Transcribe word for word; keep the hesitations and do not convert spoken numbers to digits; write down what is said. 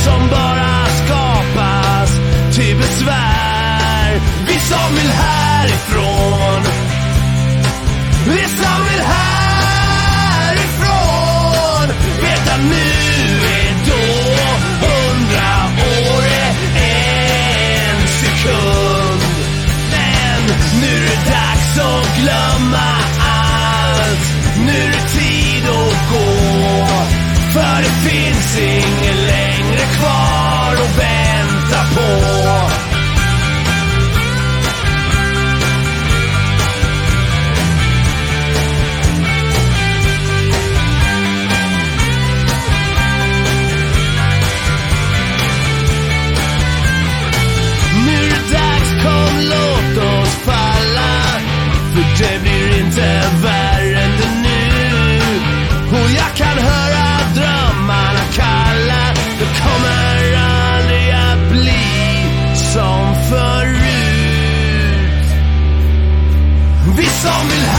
som bara skapas till besvär. Vi som vill härifrån, vi som vill härifrån, vet att nu är då hundra år är en sekund. Men nu är det dags att glömma allt, nu är det tid att gå, för det finns ingen längre kvar att vänta på. Nu är det dags, kom låt oss falla, för det blir inte värre än det nu. Och jag kan höra drömmarna kalla, det kommer aldrig att bli som förut. Vi som vill